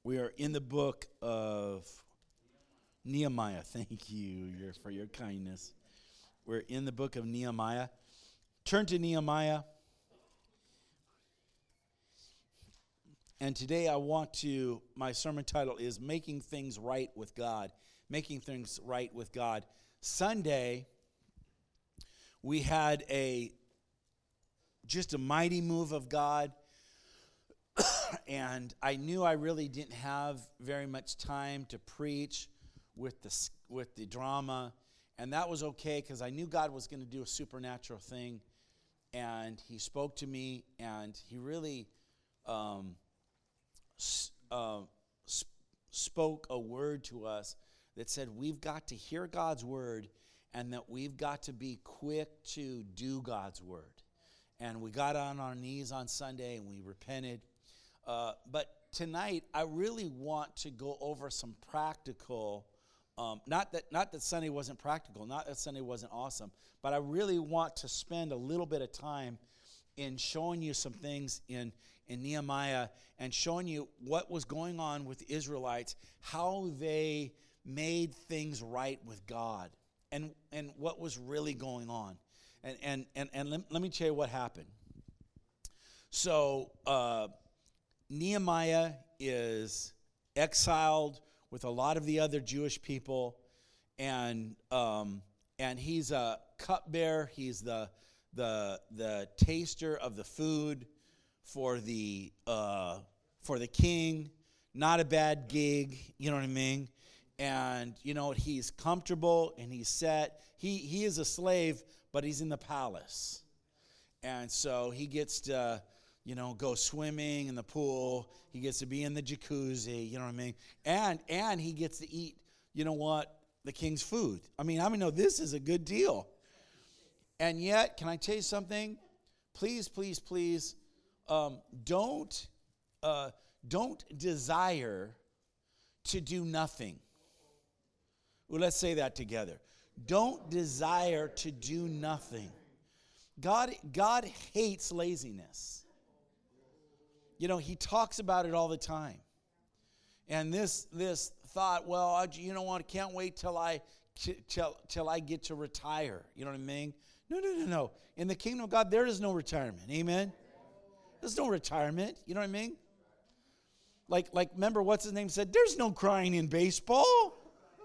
We are in the book of Nehemiah. Thank you for your kindness. We're in the book of Nehemiah. Turn to Nehemiah. And today my sermon title is Making Things Right with God. Making Things Right with God. Sunday, we had just a mighty move of God. And I knew I really didn't have very much time to preach with the drama, and that was okay because I knew God was going to do a supernatural thing, and He spoke to me, and He really spoke a word to us that said we've got to hear God's word, and that we've got to be quick to do God's word. And we got on our knees on Sunday and we repented. But tonight, I really want to go over some practical, not that Sunday wasn't practical, not that Sunday wasn't awesome, but I really want to spend a little bit of time in showing you some things in Nehemiah and showing you what was going on with the Israelites, how they made things right with God, and what was really going on. And let me tell you what happened. So, Nehemiah is exiled with a lot of the other Jewish people, and he's a cupbearer. He's the taster of the food for the king. Not a bad gig, you know what I mean? And you know, he's comfortable and he's set. He is a slave, but he's in the palace, and so he gets to go swimming in the pool. He gets to be in the jacuzzi, you know what I mean? And he gets to eat, the king's food. I mean, this is a good deal. And yet, can I tell you something? Please, please, please, don't desire to do nothing. Well, let's say that together. Don't desire to do nothing. God hates laziness. He talks about it all the time. And this thought, well, you know what, I can't wait till I get to retire. You know what I mean? No. In the kingdom of God, there is no retirement. Amen? There's no retirement. You know what I mean? Like remember what's his name said, there's no crying in baseball.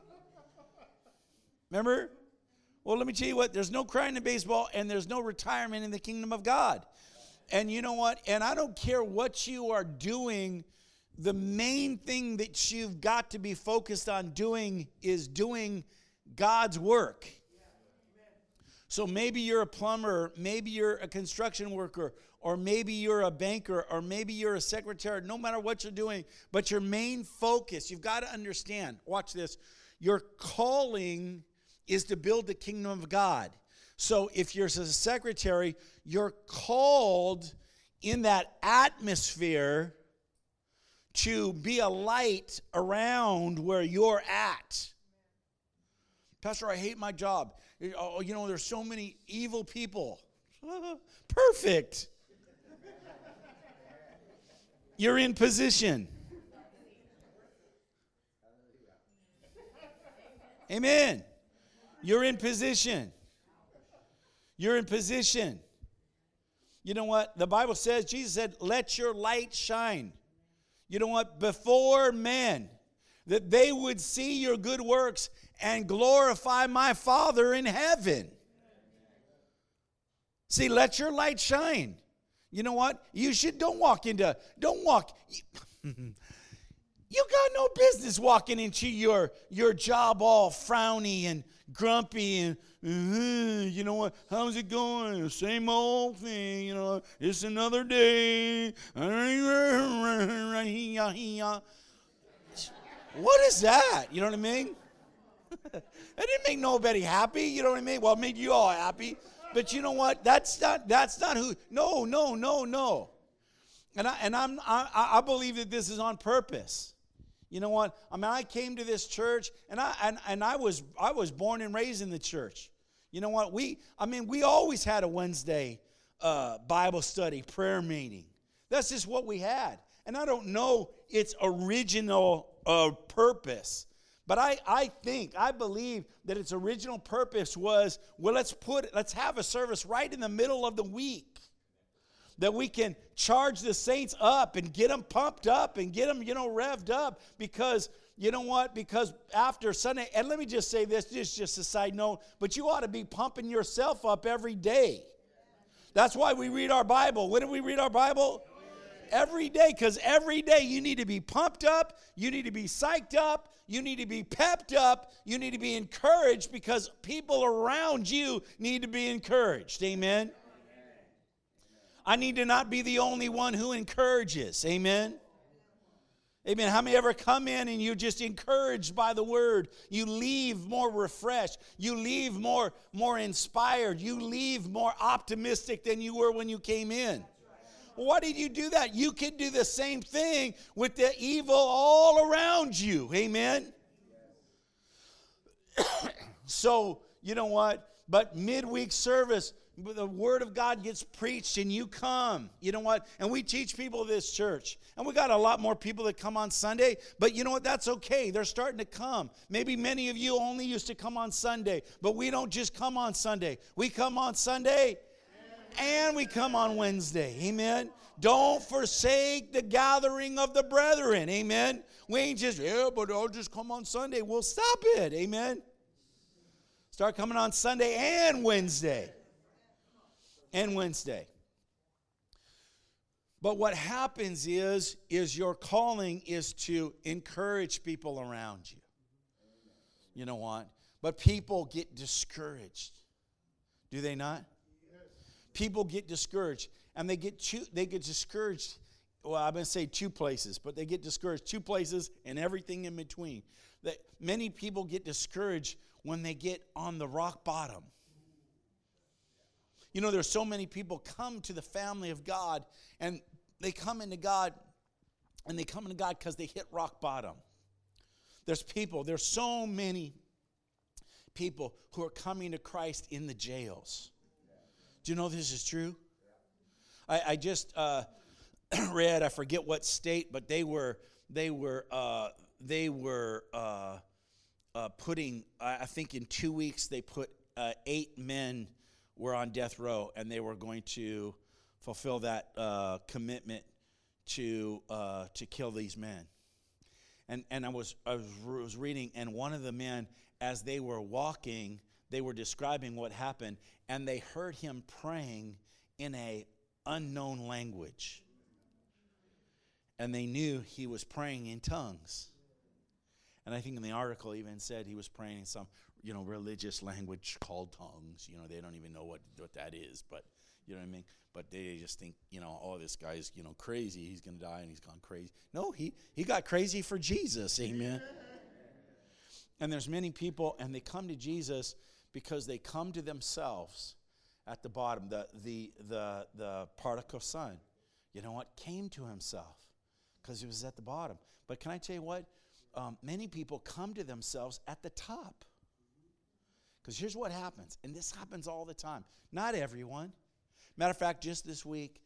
Remember? Well, let me tell you what, there's no crying in baseball, and there's no retirement in the kingdom of God. And you know what? And I don't care what you are doing. The main thing that you've got to be focused on doing is doing God's work. So maybe you're a plumber, maybe you're a construction worker, or maybe you're a banker, or maybe you're a secretary. No matter what you're doing, but your main focus, you've got to understand, watch this, your calling is to build the kingdom of God. So if you're a secretary, you're called in that atmosphere to be a light around where you're at. Pastor, I hate my job. There's so many evil people. Perfect. You're in position. Amen. You're in position. You're in position. You know what? The Bible says, Jesus said, let your light shine. You know what? Before men, that they would see your good works and glorify my Father in heaven. See, let your light shine. You know what? Don't walk. You got no business walking into your job all frowny and grumpy and you know what? How's it going? Same old thing. It's another day. What is that? You know what I mean? That didn't make nobody happy. You know what I mean? Well, it made you all happy. But you know what? That's not who. No. And I believe that this is on purpose. You know what? I came to this church, and I was born and raised in the church. You know what? We always had a Wednesday Bible study prayer meeting. That's just what we had. and I don't know its original purpose. But I believe that its original purpose was, well, let's have a service right in the middle of the week that we can charge the saints up and get them pumped up and get them, revved up, because you know what? Because after Sunday, and let me just say this, just a side note, but you ought to be pumping yourself up every day. That's why we read our Bible. When do we read our Bible? Every day, because every day you need to be pumped up, you need to be psyched up, you need to be pepped up, you need to be encouraged, because people around you need to be encouraged. Amen? I need to not be the only one who encourages. Amen? Amen. How many ever come in and you're just encouraged by the word? You leave more refreshed. You leave more inspired. You leave more optimistic than you were when you came in. Why did you do that? You can do the same thing with the evil all around you. Amen? So, you know what? But midweek service, the word of God gets preached and you come. You know what? And we teach people this church. And we got a lot more people that come on Sunday. But you know what? That's okay. They're starting to come. Maybe many of you only used to come on Sunday. But we don't just come on Sunday. We come on Sunday and we come on Wednesday. Amen. Don't forsake the gathering of the brethren. Amen. We ain't just, but I'll just come on Sunday. Well, stop it. Amen. Start coming on Sunday and Wednesday. And Wednesday. But what happens is your calling is to encourage people around you. You know what? But people get discouraged. Do they not? People get discouraged, and they get discouraged. Well, I'm going to say two places, but they get discouraged two places and everything in between. That many people get discouraged when they get on the rock bottom. You know, there's so many people come to the family of God, and they come into God, because they hit rock bottom. There's so many people who are coming to Christ in the jails. Do you know this is true? I just read, I forget what state, but they were putting, I think in 2 weeks they put 8 men were on death row, and they were going to fulfill that commitment to kill these men. And I was reading, and one of the men, as they were walking, they were describing what happened, and they heard him praying in a unknown language. And they knew he was praying in tongues. And I think in the article even said he was praying in some, religious language called tongues. They don't even know what that is, but you know what I mean? But they just think, this guy's, crazy. He's going to die and he's gone crazy. No, he got crazy for Jesus. Amen. And there's many people, and they come to Jesus because they come to themselves at the bottom. The prodigal son, came to himself because he was at the bottom. But can I tell you what? Many people come to themselves at the top. Because here's what happens, and this happens all the time. Not everyone. Matter of fact, just this week,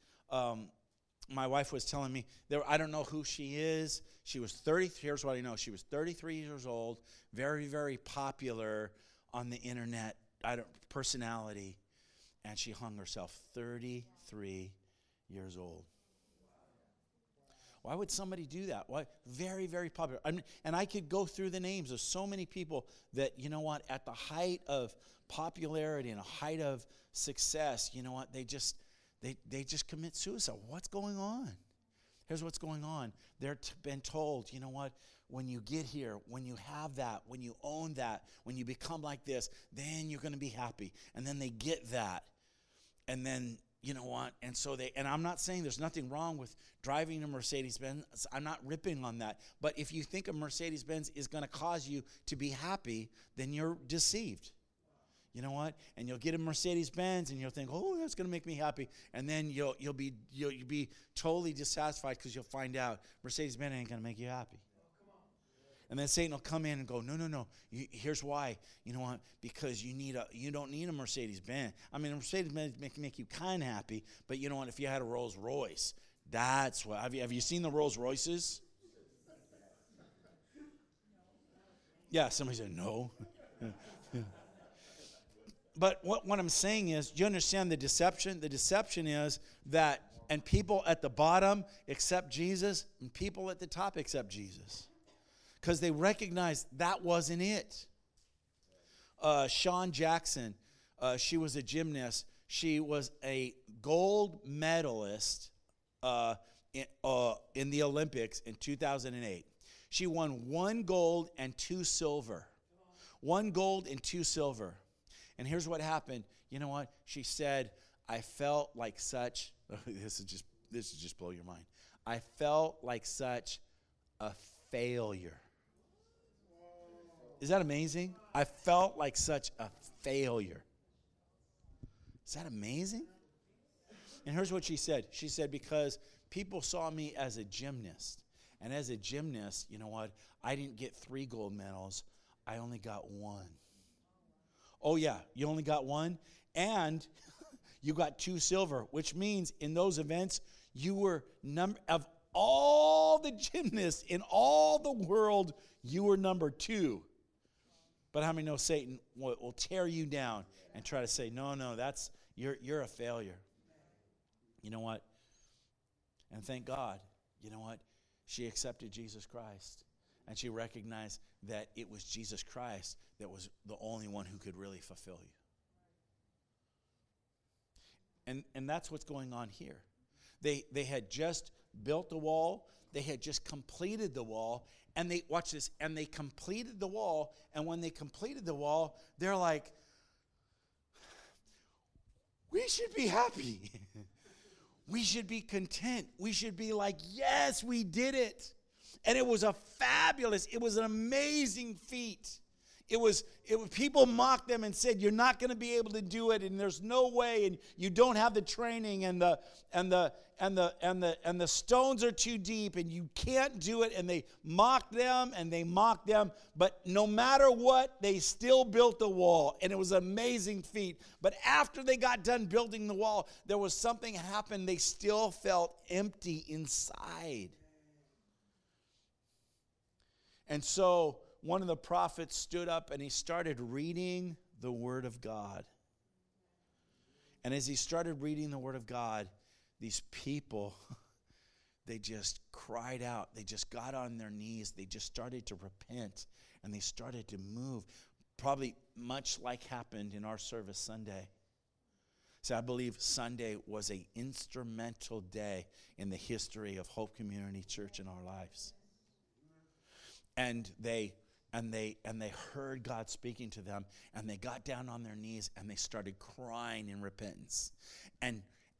my wife was telling me, I don't know who she is. She was 30. Here's what I know. She was 33 years old, very, very popular on the internet, personality, and she hung herself, 33 years old. Why would somebody do that? Why? Very, very popular. And I could go through the names of so many people that, at the height of popularity and a height of success, they just commit suicide. What's going on? Here's what's going on. They're been told, when you get here, when you have that, when you own that, when you become like this, then you're going to be happy. And then they get that. And then, and so and I'm not saying there's nothing wrong with driving a Mercedes-Benz. I'm not ripping on that. But if you think a Mercedes-Benz is going to cause you to be happy, then you're deceived. You know what? And you'll get a Mercedes-Benz and you'll think, oh, that's going to make me happy. And then you'll be totally dissatisfied because you'll find out Mercedes-Benz ain't going to make you happy. And then Satan will come in and go, no. Here's why. You know what? Because you don't need a Mercedes-Benz. I mean, a Mercedes-Benz make you kind of happy, but you know what? If you had a Rolls-Royce, That's what. Have you seen the Rolls Royces? Yeah, somebody said no. But what I'm saying is, do you understand the deception? The deception is that, and people at the bottom accept Jesus, and people at the top accept Jesus. Because they recognize that wasn't it. Shawn Jackson, she was a gymnast. She was a gold medalist in the Olympics in 2008. She won 1 gold and 2 silver. 1 gold and 2 silver. And here's what happened. You know what? She said, I felt like such, this is just blow your mind. I felt like such a failure. Is that amazing? I felt like such a failure. Is that amazing? And here's what she said. She said, because people saw me as a gymnast. And as a gymnast, you know what? I didn't get 3 gold medals. I only got 1. Oh, yeah, you only got 1? And you got 2 silver, which means in those events, you were of all the gymnasts in all the world, you were number 2. But how many know Satan will tear you down and try to say, no, that's you're a failure. You know what? And thank God, you know what? She accepted Jesus Christ. And she recognized that it was Jesus Christ that was the only one who could really fulfill you. And that's what's going on here. They had just built the wall. They had just completed the wall. And they, watch this, and they completed the wall. And when they completed the wall, they're like, we should be happy. We should be content. We should be like, yes, we did it. And it was it was an amazing feat. It was people mocked them and said, you're not going to be able to do it, and there's no way, and you don't have the training, and the stones are too deep, and you can't do it. And they mocked them, but no matter what, they still built the wall, and it was an amazing feat. But after they got done building the wall, there was something happened. They still felt empty inside. And so one of the prophets stood up and he started reading the Word of God. And as he started reading the Word of God, these people, they just cried out. They just got on their knees. They just started to repent, and they started to move, probably much like happened in our service Sunday. So I believe Sunday was an instrumental day in the history of Hope Community Church in our lives. And they heard God speaking to them, and they got down on their knees and they started crying in repentance. And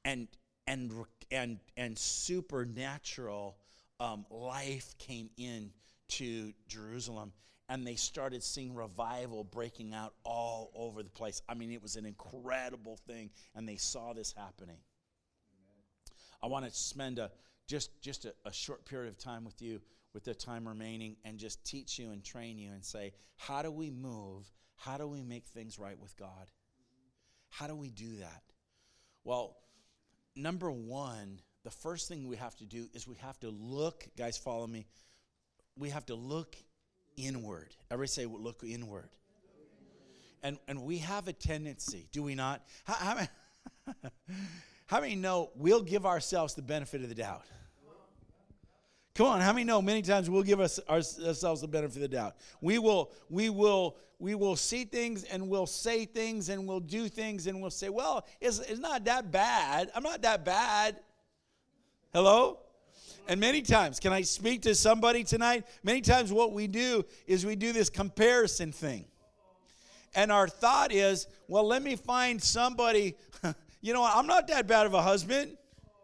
supernatural life came in to Jerusalem, and they started seeing revival breaking out all over the place. I mean, it was an incredible thing, and they saw this happening. I want to spend just a short period of time with you, with the time remaining, and just teach you and train you and say, how do we move? How do we make things right with God? How do we do that? Well, number one, the first thing we have to do is we have to look, guys, follow me. We have to look inward. Everybody say, well, look inward. And we have a tendency, do we not? How many know we'll give ourselves the benefit of the doubt? Come on, how many know many times we'll give ourselves the benefit of the doubt? We will see things, and we'll say things, and we'll do things, and we'll say, well, it's not that bad. I'm not that bad. Hello? And many times, can I speak to somebody tonight? Many times what we do is we do this comparison thing. And our thought is, well, let me find somebody, you know what, I'm not that bad of a husband.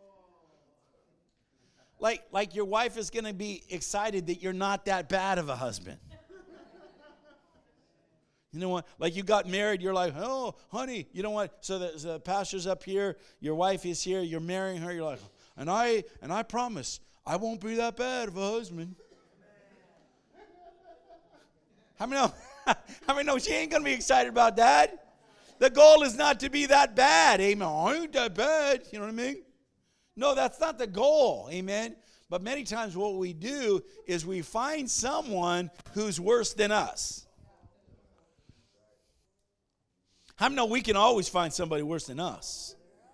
Like your wife is going to be excited that you're not that bad of a husband. You know what? Like you got married, you're like, oh, honey, you know what? So the pastor's up here, your wife is here, you're marrying her, you're like, and I promise I won't be that bad of a husband. How many know she ain't going to be excited about that? The goal is not to be that bad. Amen. I ain't that bad. You know what I mean? No, that's not the goal. Amen. But many times what we do is we find someone who's worse than us. How many know we can always find somebody worse than us?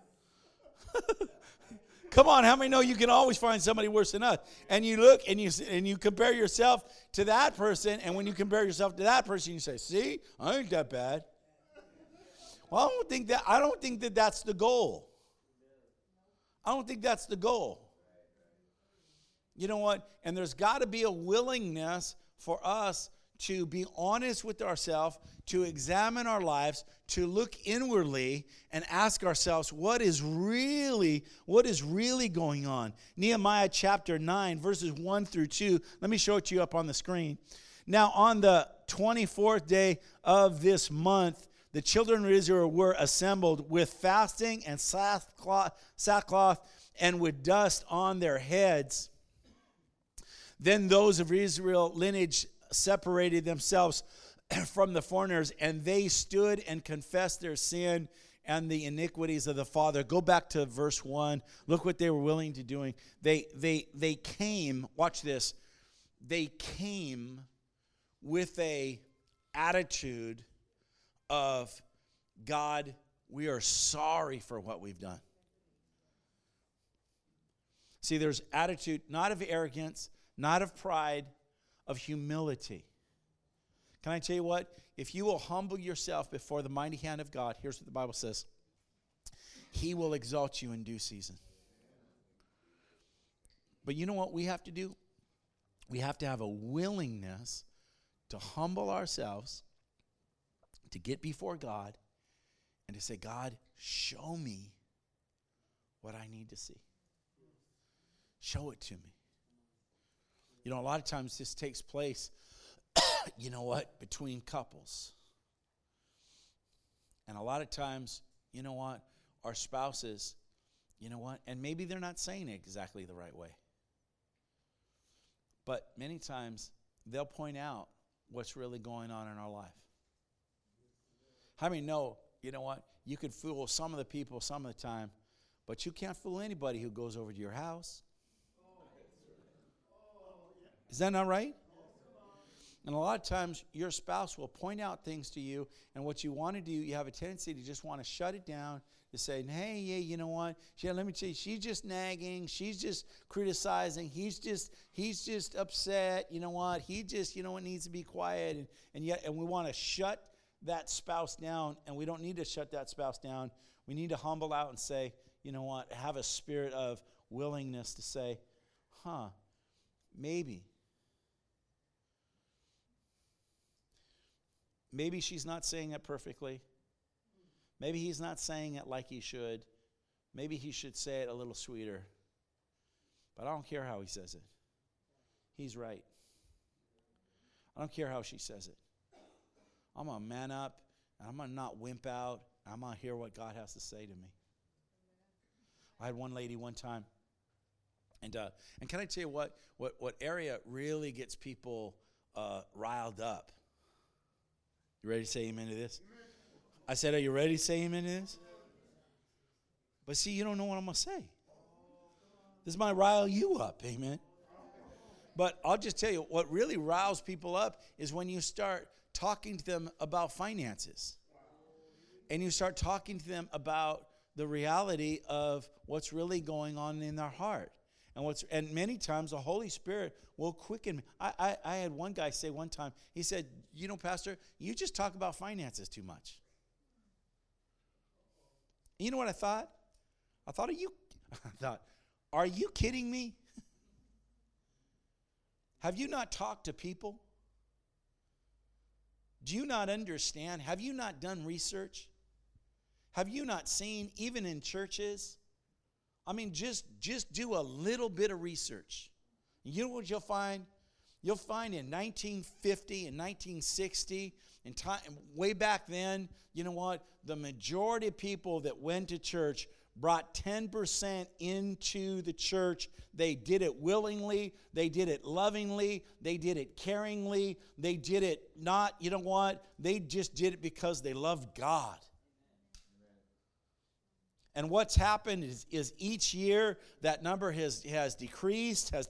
Come on, how many know you can always find somebody worse than us? And you look and you compare yourself to that person, and when you compare yourself to that person, you say, "See, I ain't that bad." Well, I don't think that that's the goal. I don't think that's the goal. You know what? And there's got to be a willingness for us to be honest with ourselves, to examine our lives, to look inwardly and ask ourselves what is really going on. Nehemiah chapter 9, verses 1 through 2. Let me show it to you up on the screen. Now, on the 24th day of this month, the children of Israel were assembled with fasting and sackcloth and with dust on their heads. Then those of Israel lineage separated themselves from the foreigners, and they stood and confessed their sin and the iniquities of the father. Go back to verse 1. Look what they were willing to do. They came, watch this, they came with a attitude of, God, we are sorry for what we've done. See, there's attitude not of arrogance, not of pride, of humility. Can I tell you what? If you will humble yourself before the mighty hand of God, here's what the Bible says. He will exalt you in due season. But you know what we have to do? We have to have a willingness to humble ourselves, to get before God, and to say, God, show me what I need to see. Show it to me. You know, a lot of times this takes place, you know what, between couples. And a lot of times, you know what, our spouses, you know what, and maybe they're not saying it exactly the right way. But many times, they'll point out what's really going on in our life. How many know, you know what, you can fool some of the people some of the time, but you can't fool anybody who goes over to your house. Is that not right? And a lot of times your spouse will point out things to you, and what you want to do, you have a tendency to just want to shut it down, to say, hey, yeah, you know what? Let me tell you, she's just nagging, she's just criticizing, he's just upset, you know what? He just, needs to be quiet, and we want to shut that spouse down, and we don't need to shut that spouse down. We need to humble out and say, you know what? Have a spirit of willingness to say, Maybe she's not saying it perfectly. Maybe he's not saying it like he should. Maybe he should say it a little sweeter. But I don't care how he says it. He's right. I don't care how she says it. I'm going to man up, and I'm going to not wimp out, and I'm going to hear what God has to say to me. I had one lady one time, and can I tell you what area really gets people riled up? You ready to say amen to this? I said, are you ready to say amen to this? But see, you don't know what I'm going to say. This might rile you up, amen? But I'll just tell you, what really riles people up is when you start talking to them about finances. And you start talking to them about the reality of what's really going on in their heart. And many times the Holy Spirit will quicken me. I had one guy say one time, he said, Pastor, you just talk about finances too much. You know what I thought? I thought, are you kidding me? Have you not talked to people? Do you not understand? Have you not done research? Have you not seen, even in churches? I mean, just do a little bit of research. You know what you'll find? You'll find in 1950 and 1960, way back then, you know what? The majority of people that went to church brought 10% into the church. They did it willingly. They did it lovingly. They did it caringly. They did it not, you know what? They just did it because they loved God. And what's happened is each year that number has decreased. Let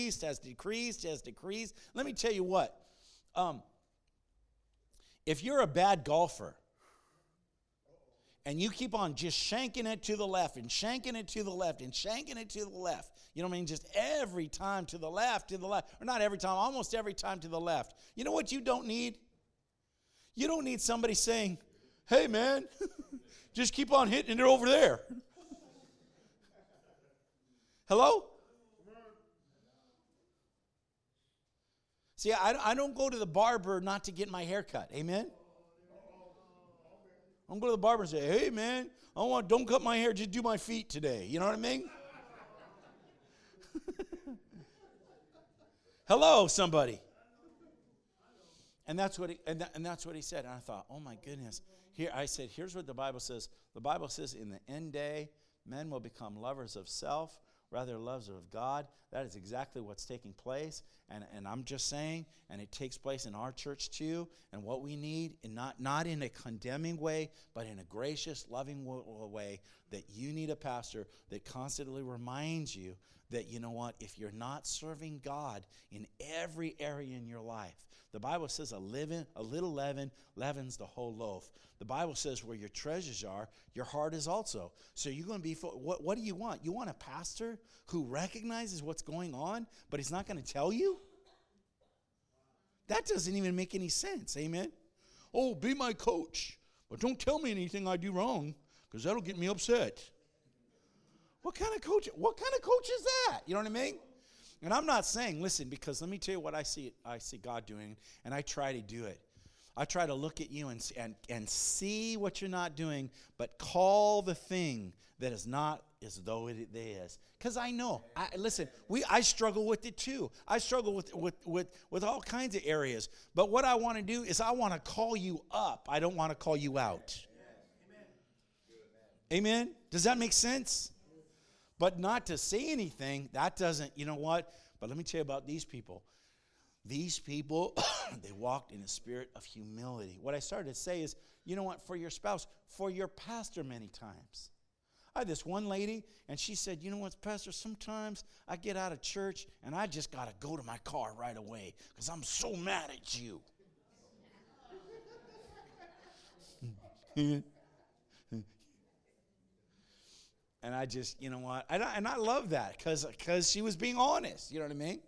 me tell you what. If you're a bad golfer and you keep on just shanking it to the left and shanking it to the left and shanking it to the left, you know what I mean? Just every time to the left, or not every time, almost every time to the left. You know what you don't need? You don't need somebody saying, hey, man, just keep on hitting it over there. Hello? See, I don't go to the barber not to get my hair cut. Amen? I'm going to go to the barber and say, hey, man, don't cut my hair, just do my feet today. You know what I mean? Hello, somebody. And that's what he said. And I thought, oh my goodness. Here's what the Bible says. The Bible says in the end day, men will become lovers of self rather than lovers of God. That is exactly what's taking place. And I'm just saying, and it takes place in our church too. And what we need, and not in a condemning way, but in a gracious, loving way, that you need a pastor that constantly reminds you that, you know what, if you're not serving God in every area in your life, the Bible says a little leaven leavens the whole loaf. The Bible says where your treasures are, your heart is also. So you're going to be, what do you want? You want a pastor who recognizes what's going on, but he's not going to tell you? That doesn't even make any sense, amen? Oh, be my coach, but don't tell me anything I do wrong, because that'll get me upset. What kind of coach is that? You know what I mean? And I'm not saying, listen, because let me tell you what I see God doing, and I try to do it. I try to look at you and see what you're not doing, but call the thing that is not as though it is. Because I know. I struggle with it too. I struggle with all kinds of areas. But what I want to do is I want to call you up. I don't want to call you out. Amen? Does that make sense? But not to say anything, that doesn't, you know what? But let me tell you about these people. These people, they walked in a spirit of humility. What I started to say is, you know what, for your spouse, for your pastor many times. I had this one lady, and she said, you know what, Pastor, sometimes I get out of church, and I just got to go to my car right away because I'm so mad at you. And I just, you know what, and I love that because she was being honest, you know what I mean?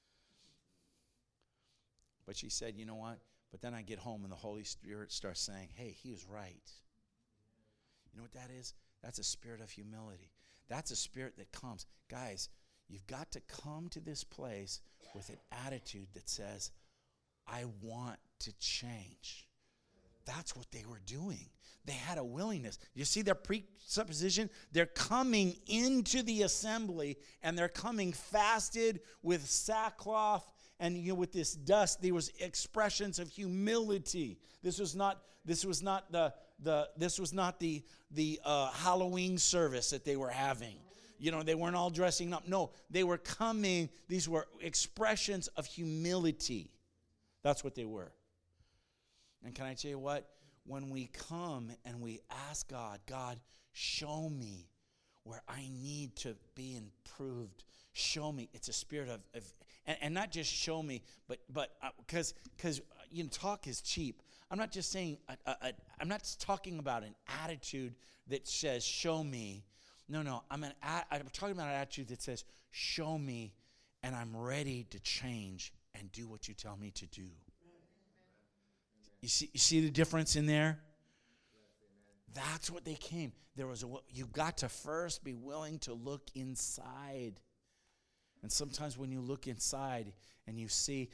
But she said, you know what, but then I get home and the Holy Spirit starts saying, hey, he was right. You know what that is? That's a spirit of humility. That's a spirit that comes. Guys, you've got to come to this place with an attitude that says, I want to change. That's what they were doing. They had a willingness. You see their presupposition? They're coming into the assembly, and they're coming fasted with sackcloth and with this dust. There was expressions of humility. This was not the Halloween service that they were having. They weren't all dressing up. No, they were coming. These were expressions of humility. That's what they were. And can I tell you what? When we come and we ask God, show me where I need to be improved. Show me. It's a spirit of and not just show me, but because talk is cheap. I'm not just saying. I'm not talking about an attitude that says show me. No. I'm talking about an attitude that says show me, and I'm ready to change and do what you tell me to do. You see the difference in there? That's what they came. You've got to first be willing to look inside. And sometimes when you look inside and you see,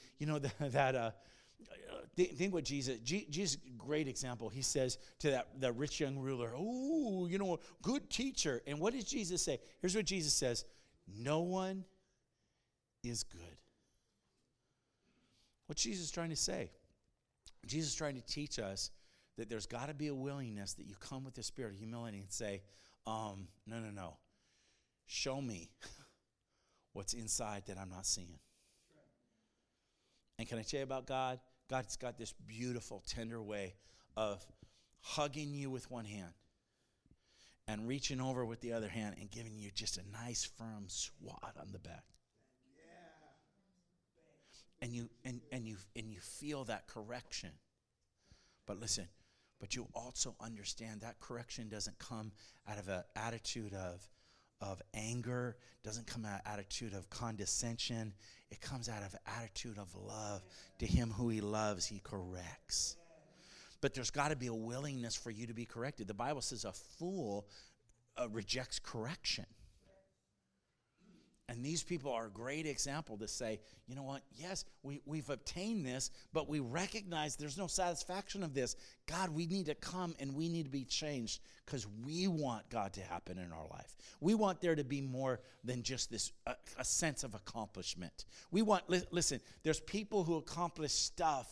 think what Jesus, great example. He says to that rich young ruler, oh, good teacher. And what does Jesus say? Here's what Jesus says. No one is good. What's Jesus trying to say? Jesus is trying to teach us that there's got to be a willingness that you come with the spirit of humility and say, no. Show me what's inside that I'm not seeing. And can I tell you about God? God's got this beautiful, tender way of hugging you with one hand and reaching over with the other hand and giving you just a nice firm swat on the back. And you feel that correction. But listen, but you also understand that correction doesn't come out of an attitude of anger, doesn't come out of an attitude of condescension. It comes out of an attitude of love. To him who he loves, he corrects. But there's got to be a willingness for you to be corrected. The Bible says a fool rejects correction. And these people are a great example to say, you know what, yes, we've obtained this, but we recognize there's no satisfaction of this. God, we need to come and we need to be changed because we want God to happen in our life. We want there to be more than just this, a sense of accomplishment. We want, listen, there's people who accomplish stuff,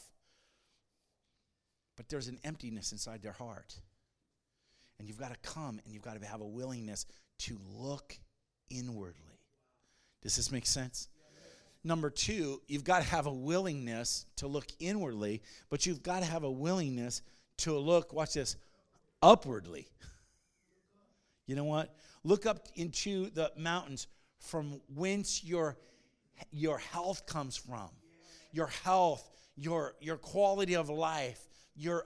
but there's an emptiness inside their heart. And you've got to come and you've got to have a willingness to look inwardly. Does this make sense? Number two, you've got to have a willingness to look inwardly, but you've got to have a willingness to look, watch this, upwardly. You know what? Look up into the mountains from whence your health comes from. Your health, your quality of life, your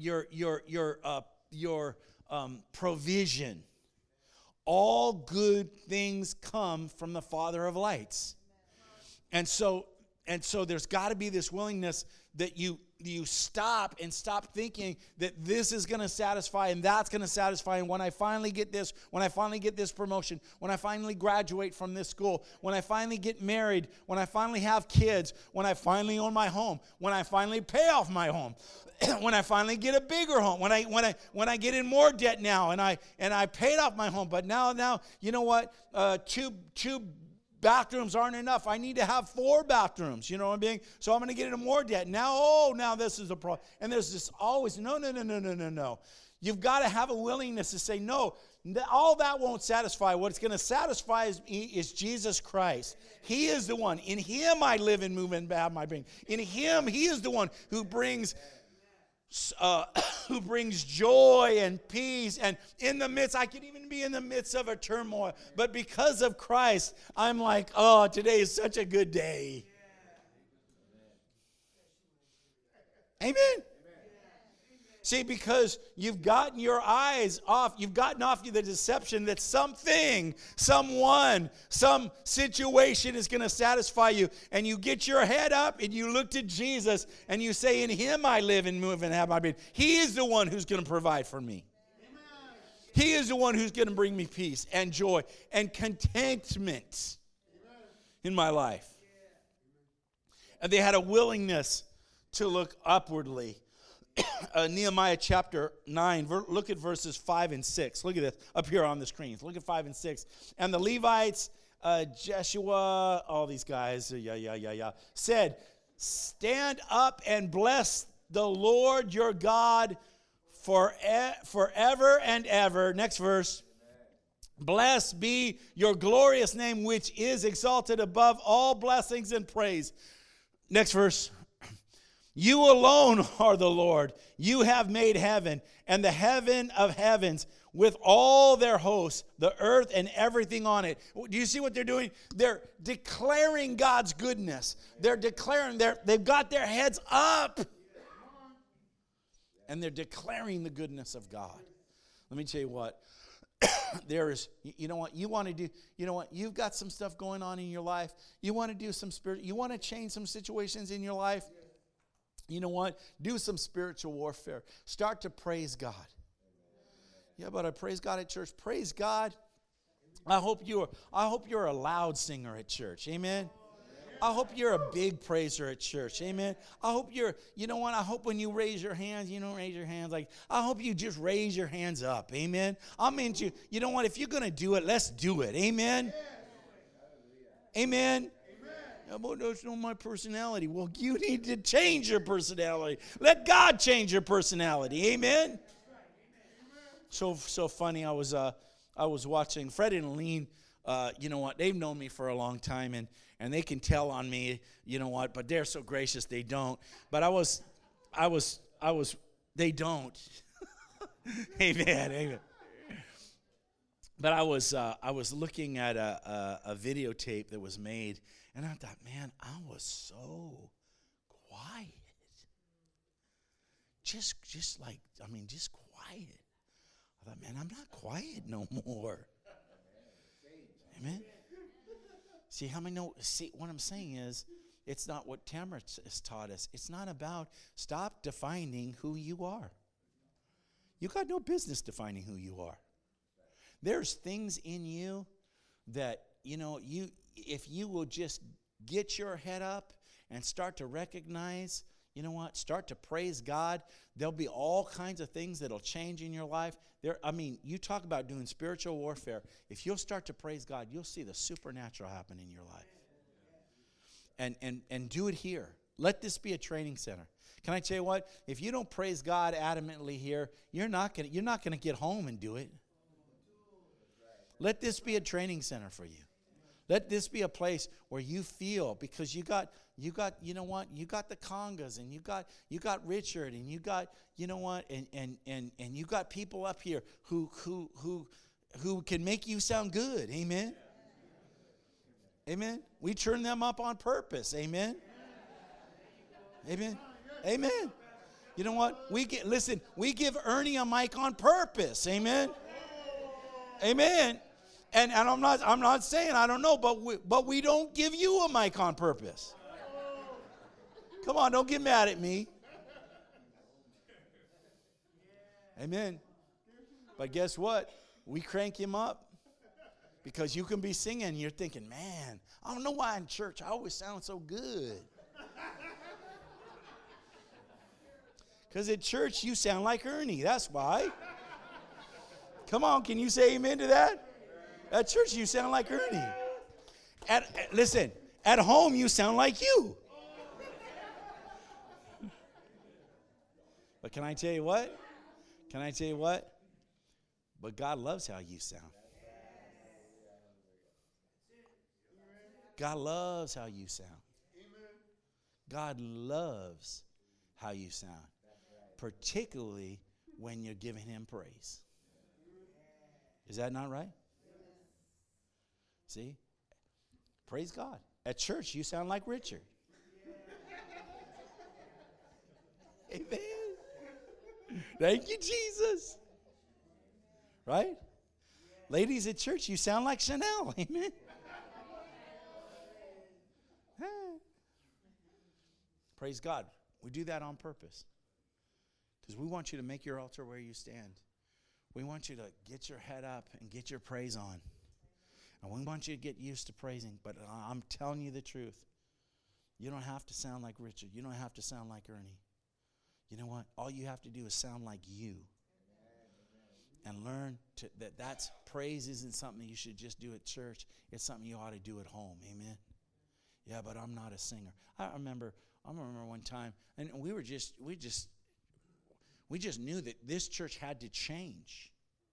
provision. All good things come from the Father of lights. And so there's got to be this willingness that you stop thinking that this is going to satisfy and that's going to satisfy. And when I finally get this, when I finally get this promotion, when I finally graduate from this school, when I finally get married, when I finally have kids, when I finally own my home, when I finally pay off my home, when I finally get a bigger home, when I get in more debt now and I paid off my home, but now you know what? Two bathrooms aren't enough. I need to have 4 bathrooms. You know what I'm saying? So I'm going to get into more debt. Now this is a problem. And there's this always, no. You've got to have a willingness to say, no, all that won't satisfy. What's going to satisfy is Jesus Christ. He is the one. In him I live and move and have my being. In him, he is the one who brings joy and peace. And in the midst, I could even be in the midst of a turmoil. But because of Christ, I'm like, oh, today is such a good day. Amen. See, because you've gotten your eyes off, you've gotten off the deception that something, someone, some situation is going to satisfy you. And you get your head up and you look to Jesus and you say, in him I live and move and have my being. He is the one who's going to provide for me. He is the one who's going to bring me peace and joy and contentment in my life. And they had a willingness to look upwardly. Nehemiah chapter 9, look at verses 5 and 6. Look at this up here on the screens. Look at 5 and 6. And the Levites, Jeshua, all these guys, said, stand up and bless the Lord your God forever and ever. Next verse. Blessed be your glorious name, which is exalted above all blessings and praise. Next verse. You alone are the Lord. You have made heaven and the heaven of heavens with all their hosts, the earth and everything on it. Do you see what they're doing? They're declaring God's goodness. They're declaring, they've got their heads up. And they're declaring the goodness of God. Let me tell you what. There is, you know what, you want to do, you know what, you've got some stuff going on in your life. You want to do some you want to change some situations in your life. You know what? Do some spiritual warfare. Start to praise God. Yeah, but I praise God at church. Praise God. I hope you're a loud singer at church. Amen. I hope you're a big praiser at church. Amen. I hope you know what? I hope when you raise your hands, you don't raise your hands like, I hope you just raise your hands up. Amen. I'm into, you know what? If you're going to do it, let's do it. Amen. Amen. Yeah, but that's not my personality. Well, you need to change your personality. Let God change your personality. Amen. So funny. I was watching Fred and Lean. You know what? They've known me for a long time, and they can tell on me. You know what? But they're so gracious. They don't. But I was. They don't. Amen. Amen. But I was looking at a videotape that was made, and I thought, man, I was so quiet. Just quiet. I thought, man, I'm not quiet no more. Amen. See, how many know? See, what I'm saying is, it's not what Tamara has taught us. It's not about stop defining who you are. You got no business defining who you are. There's things in you that, if you will just get your head up and start to recognize, start to praise God, there'll be all kinds of things that'll change in your life. You talk about doing spiritual warfare. If you'll start to praise God, you'll see the supernatural happen in your life. And do it here. Let this be a training center. Can I tell you what? If you don't praise God adamantly here, you're not gonna get home and do it. Let this be a training center for you. Let this be a place where you feel, because you got the congas, and you got Richard, and you got and you got people up here who can make you sound good. Amen. Amen. We turn them up on purpose. Amen. Amen. Amen. You know what? We give Ernie a mic on purpose. Amen. Amen. And I'm not saying I don't know, but we don't give you a mic on purpose. Come on, don't get mad at me. Amen. But guess what? We crank him up, because you can be singing and you're thinking, man, I don't know why in church I always sound so good. Because at church you sound like Ernie. That's why. Come on, can you say amen to that? At church, you sound like Ernie. Listen, at home, you sound like you. But can I tell you what? But God loves how you sound. God loves how you sound. God loves how you sound. Particularly when you're giving him praise. Is that not right? See? Praise God. At church, you sound like Richard. Amen. Thank you, Jesus. Right? Ladies at church, you sound like Chanel. Amen. Praise God. We do that on purpose. Because we want you to make your altar where you stand. We want you to get your head up and get your praise on. And we want you to get used to praising. But I'm telling you the truth. You don't have to sound like Richard. You don't have to sound like Ernie. You know what? All you have to do is sound like you. And learn that's praise isn't something you should just do at church. It's something you ought to do at home. Amen. Yeah, but I'm not a singer. I remember one time, and we just knew that this church had to change.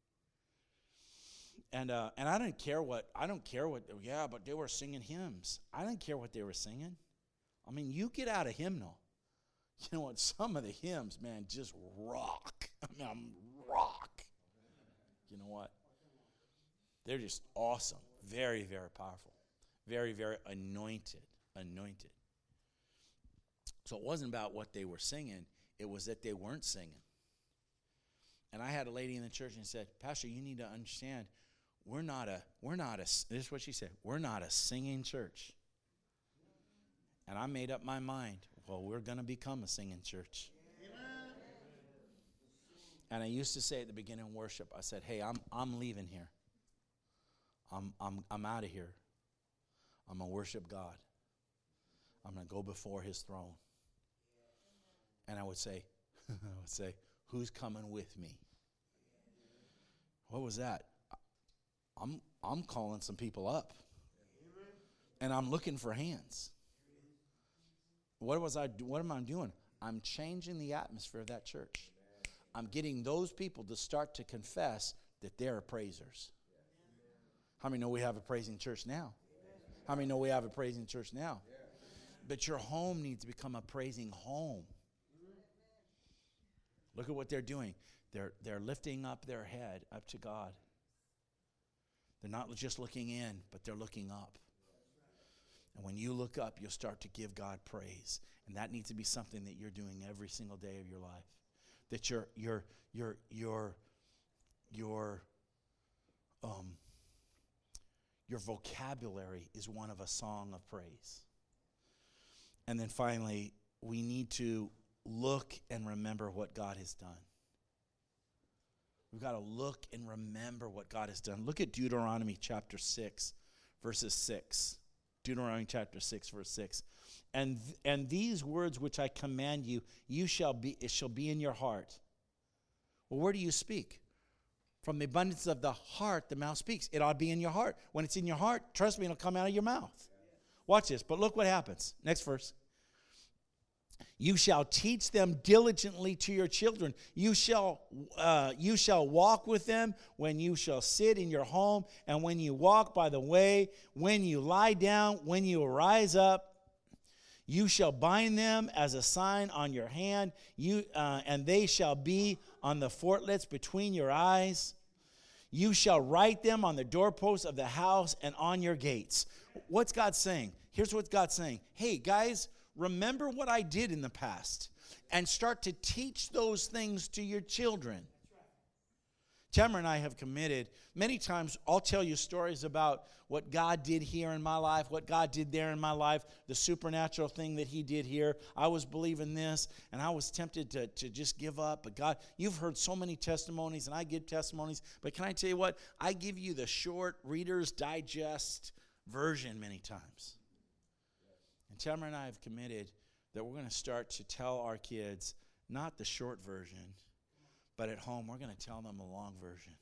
And I don't care what, yeah, but they were singing hymns. I didn't care what they were singing. I mean, you get out a hymnal. You know what? Some of the hymns, man, just rock. Rock. You know what? They're just awesome. Very, very powerful. Very, very anointed. So it wasn't about what they were singing. It was that they weren't singing. And I had a lady in the church and said, Pastor, you need to understand, this is what she said, we're not a singing church. And I made up my mind, well, we're going to become a singing church. Amen. And I used to say at the beginning of worship, I said, hey, I'm leaving here. I'm out of here. I'm going to worship God. I'm going to go before his throne. And I would say, who's coming with me? What was that? I'm calling some people up. And I'm looking for hands. What am I doing? I'm changing the atmosphere of that church. I'm getting those people to start to confess that they're praisers. How many know we have a praising church now? How many know we have a praising church now? But your home needs to become a praising home. Look at what they're doing. They're lifting up their head up to God. They're not just looking in, but they're looking up. And when you look up, you'll start to give God praise. And that needs to be something that you're doing every single day of your life. That your vocabulary is one of a song of praise. And then finally, we need to look and remember what God has done. We've got to look and remember what God has done. Look at Deuteronomy chapter 6, verses 6. Deuteronomy chapter 6, verse 6. And these words which I command you, it shall be in your heart. Well, where do you speak? From the abundance of the heart, the mouth speaks. It ought to be in your heart. When it's in your heart, trust me, it'll come out of your mouth. Watch this, but look what happens. Next verse. You shall teach them diligently to your children. You shall walk with them when you shall sit in your home, and when you walk by the way, when you lie down, when you rise up. You shall bind them as a sign on your hand, and they shall be on the fortlets between your eyes. You shall write them on the doorposts of the house and on your gates. What's God saying? Here's what God's saying. Hey, guys, remember what I did in the past and start to teach those things to your children. Tamara and I have committed. Many times I'll tell you stories about what God did here in my life, what God did there in my life, the supernatural thing that he did here. I was believing this, and I was tempted to just give up. But God, you've heard so many testimonies, and I give testimonies. But can I tell you what? I give you the short Reader's Digest version many times. And Tamara and I have committed that we're going to start to tell our kids not the short version, but at home we're going to tell them a long version.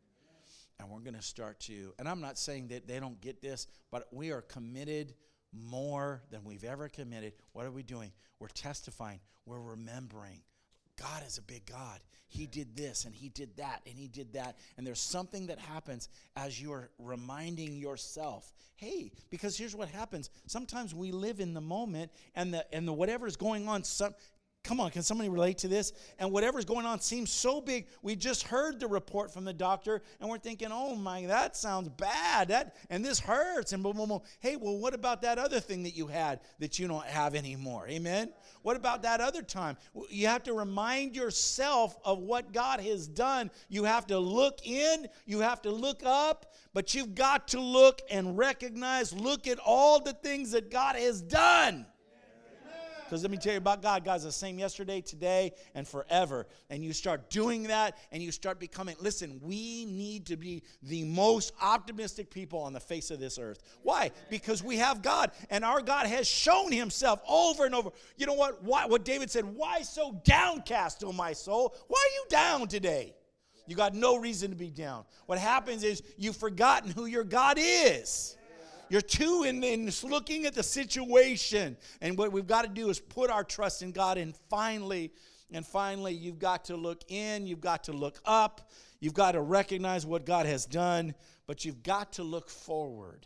And we're going to start to, and I'm not saying that they don't get this, but we are committed more than we've ever committed. What are we doing? We're testifying. We're remembering. God is a big God. He did this, and he did that, and he did that. And there's something that happens as you're reminding yourself. Hey, because here's what happens. Sometimes we live in the moment, and the whatever's going on, come on, can somebody relate to this? And whatever's going on seems so big. We just heard the report from the doctor, and we're thinking, oh my, that sounds bad. And this hurts. And boom, boom, boom. Hey, well, what about that other thing that you had that you don't have anymore? Amen? What about that other time? You have to remind yourself of what God has done. You have to look in. You have to look up. But you've got to look and recognize, look at all the things that God has done. Because let me tell you about God. God's the same yesterday, today, and forever. And you start doing that, and you start becoming, listen, we need to be the most optimistic people on the face of this earth. Why? Because we have God, and our God has shown himself over and over. You know what? What David said, why so downcast, O my soul? Why are you down today? You got no reason to be down. What happens is you've forgotten who your God is. You're too in looking at the situation. And what we've got to do is put our trust in God. And finally, you've got to look in. You've got to look up. You've got to recognize what God has done. But you've got to look forward.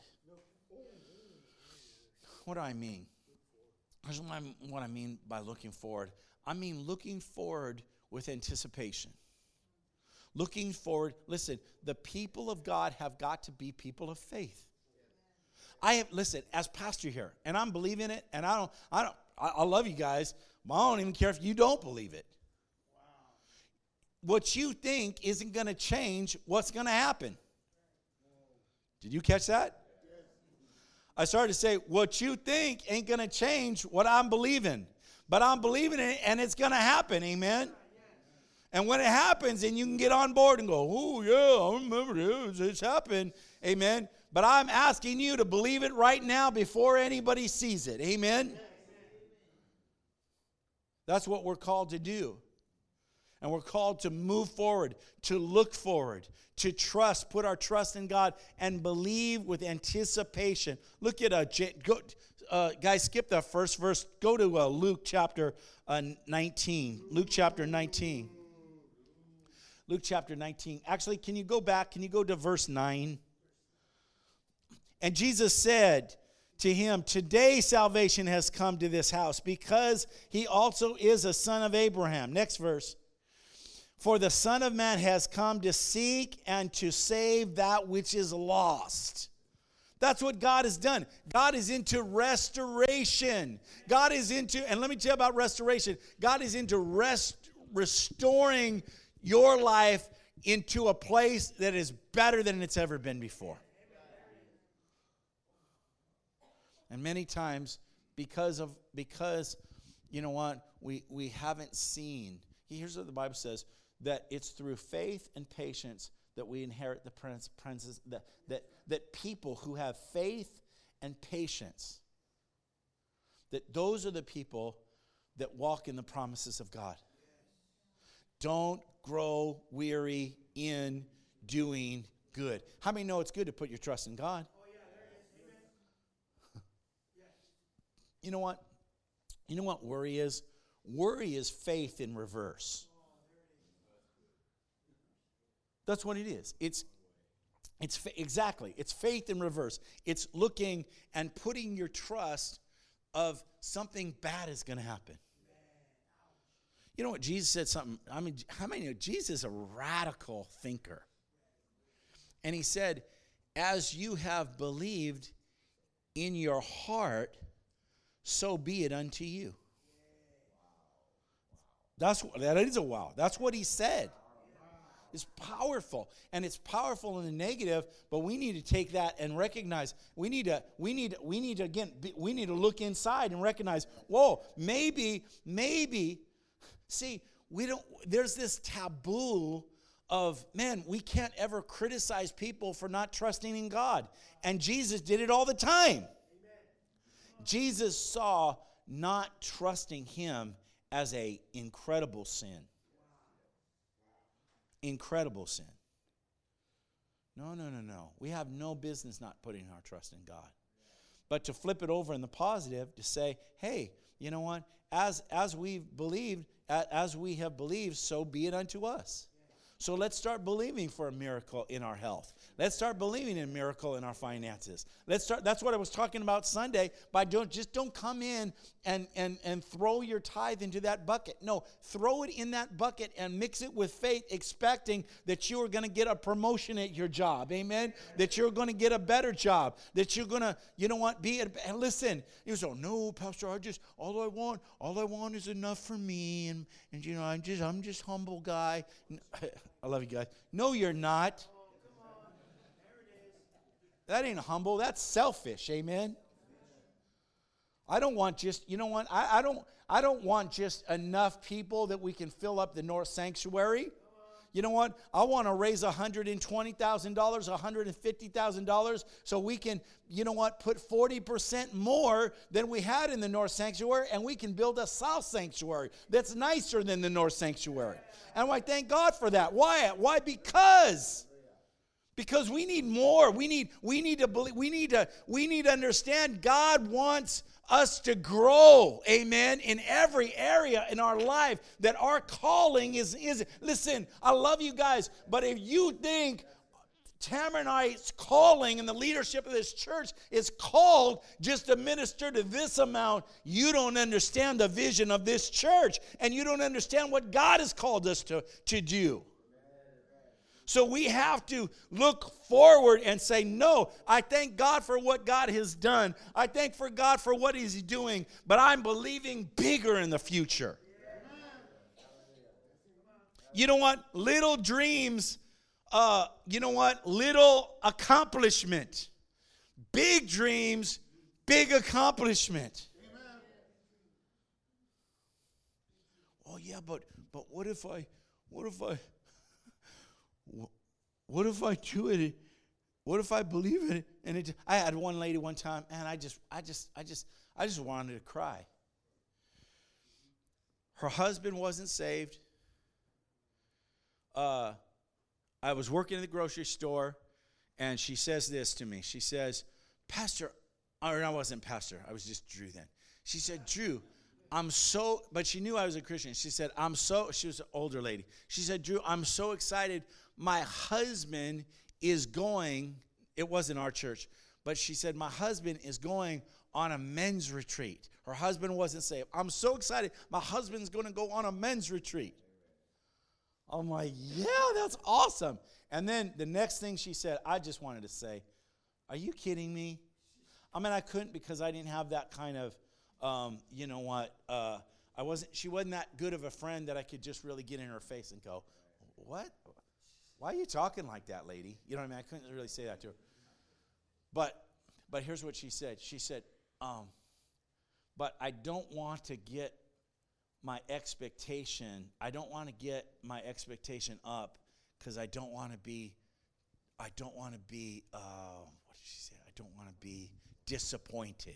What do I mean? Here's what I mean by looking forward. I mean looking forward with anticipation. Looking forward. Listen, the people of God have got to be people of faith. Listen, as pastor here, and I'm believing it, and I love you guys, but I don't even care if you don't believe it. Wow. What you think isn't going to change what's going to happen. Did you catch that? I started to say, what you think ain't going to change what I'm believing. But I'm believing it, and it's going to happen, amen? And when it happens, then you can get on board and go, oh, yeah, I remember this. It's happened, amen? But I'm asking you to believe it right now before anybody sees it. Amen? That's what we're called to do. And we're called to move forward, to look forward, to trust, put our trust in God, and believe with anticipation. Look at, guys, skip that first verse. Go to Luke chapter 19. Luke chapter 19. Luke chapter 19. Actually, can you go back? Can you go to verse 9? And Jesus said to him, today salvation has come to this house, because he also is a son of Abraham. Next verse. For the Son of Man has come to seek and to save that which is lost. That's what God has done. God is into restoration. God is into, and let me tell you about restoration. God is into restoring your life into a place that is better than it's ever been before. And many times, because you know what, we haven't seen. Here's what the Bible says, that it's through faith and patience that we inherit the princes, that people who have faith and patience, that those are the people that walk in the promises of God. Don't grow weary in doing good. How many know it's good to put your trust in God? You know what? You know what worry is? Worry is faith in reverse. That's what it is. It's exactly. It's faith in reverse. It's looking and putting your trust of something bad is going to happen. You know what? Jesus said something. I mean, how many know Jesus is a radical thinker? And he said, as you have believed in your heart, so be it unto you. That is a wow. That's what he said. It's powerful, and it's powerful in the negative, but we need to take that and recognize. We need to look inside and recognize, whoa, maybe, see, there's this taboo of, man, we can't ever criticize people for not trusting in God. And Jesus did it all the time. Amen. Jesus saw not trusting him as an incredible sin. Incredible sin. No. We have no business not putting our trust in God. But to flip it over in the positive, to say, hey, you know what? As we have believed, so be it unto us. So let's start believing for a miracle in our health. Let's start believing in a miracle in our finances. That's what I was talking about Sunday. Don't come in and throw your tithe into that bucket. No, throw it in that bucket and mix it with faith, expecting that you are going to get a promotion at your job. Amen? That you're going to get a better job. That you're going to, and listen. You say, no, Pastor, all I want is enough for me, and I'm just humble guy. I love you guys. No, you're not. That ain't humble. That's selfish. Amen. I don't want just, I don't want just enough people that we can fill up the North Sanctuary. You know what? I want to raise $120,000, $150,000 so we can, put 40% more than we had in the North Sanctuary, and we can build a South Sanctuary that's nicer than the North Sanctuary. And I thank God for that. Why? Because we need more. We need to believe. We need to understand God wants us to grow, amen, in every area in our life, that our calling is. Listen, I love you guys, but if you think Tamarack's calling and the leadership of this church is called just to minister to this amount, you don't understand the vision of this church, and you don't understand what God has called us to do. So we have to look forward and say, no, I thank God for what God has done. I thank for God for what he's doing, but I'm believing bigger in the future. You know what? Little dreams, little accomplishment. Big dreams, big accomplishment. Oh yeah, but what if I do it? What if I believe in it? And I had one lady one time, and I just wanted to cry. Her husband wasn't saved. I was working in the grocery store, and she says this to me. She says, Pastor, or I wasn't pastor. I was just Drew then. She said, Drew, but she knew I was a Christian. She said, she was an older lady. She said, Drew, I'm so excited. My husband is going, it wasn't our church, but she said, my husband is going on a men's retreat. Her husband wasn't saved. I'm so excited. My husband's going to go on a men's retreat. I'm like, yeah, that's awesome. And then the next thing she said, I just wanted to say, are you kidding me? I mean, I couldn't because I didn't have that kind of, you know what, she wasn't that good of a friend that I could just really get in her face and go, what? Why are you talking like that, lady? You know what I mean? I couldn't really say that to her. But here's what she said. She said, but I don't want to get my expectation. I don't want to get my expectation up because I don't want to be, what did she say? I don't want to be disappointed.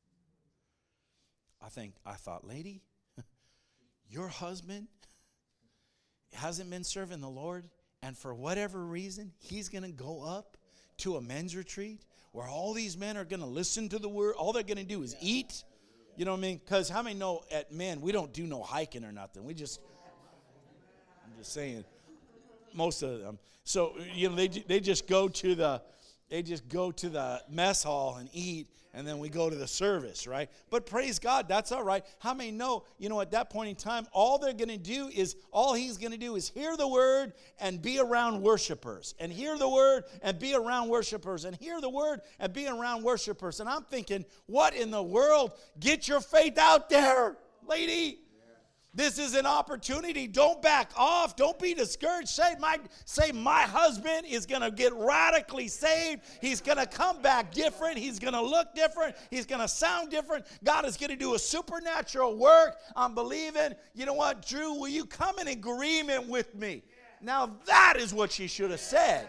I thought, lady, your husband hasn't been serving the Lord, and for whatever reason, he's going to go up to a men's retreat where all these men are going to listen to the word. All they're going to do is eat. You know what I mean? Because how many know at men, we don't do no hiking or nothing. I'm just saying, most of them. So, you know, they just go to the mess hall and eat, and then we go to the service, right? But praise God, that's all right. How many know, you know, at that point in time, all he's going to do is hear the word and be around worshipers, and hear the word and be around worshipers, and hear the word and be around worshipers. And I'm thinking, what in the world? Get your faith out there, lady. This is an opportunity. Don't back off. Don't be discouraged. Say my husband is going to get radically saved. He's going to come back different. He's going to look different. He's going to sound different. God is going to do a supernatural work. I'm believing. You know what, Drew, will you come in agreement with me? Now that is what she should have said.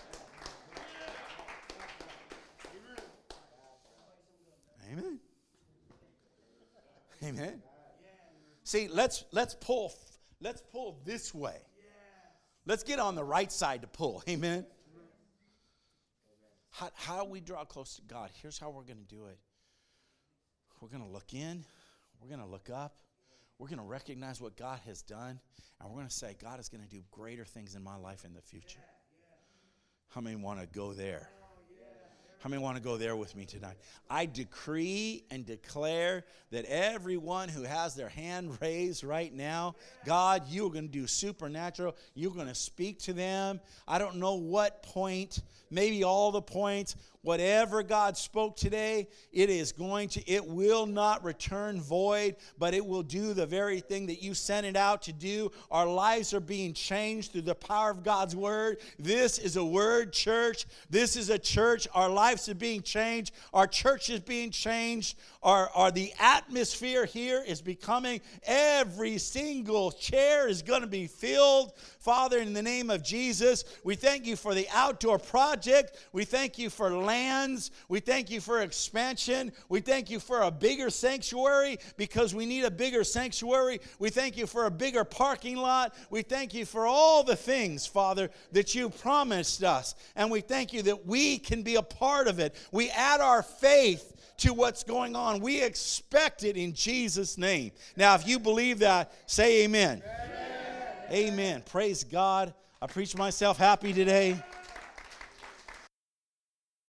Amen. Amen. See, let's pull this way. Let's get on the right side to pull. Amen. How do we draw close to God? Here's how we're going to do it. We're going to look in. We're going to look up. We're going to recognize what God has done. And we're going to say, God is going to do greater things in my life in the future. How many want to go there? How many want to go there with me tonight? I decree and declare that everyone who has their hand raised right now, God, you are going to do supernatural. You're going to speak to them. I don't know what point, maybe all the points. Whatever God spoke today, it will not return void, but it will do the very thing that you sent it out to do. Our lives are being changed through the power of God's word. This is a word church. This is a church. Our lives are being changed. Our church is being changed. The atmosphere here is becoming, every single chair is going to be filled. Father, in the name of Jesus, we thank you for the outdoor project. We thank you for lands. We thank you for expansion. We thank you for a bigger sanctuary because we need a bigger sanctuary. We thank you for a bigger parking lot. We thank you for all the things, Father, that you promised us. And we thank you that we can be a part of it. We add our faith to what's going on. We expect it in Jesus' name. Now, if you believe that, say amen. Amen. Amen. Praise God. I preached myself happy today.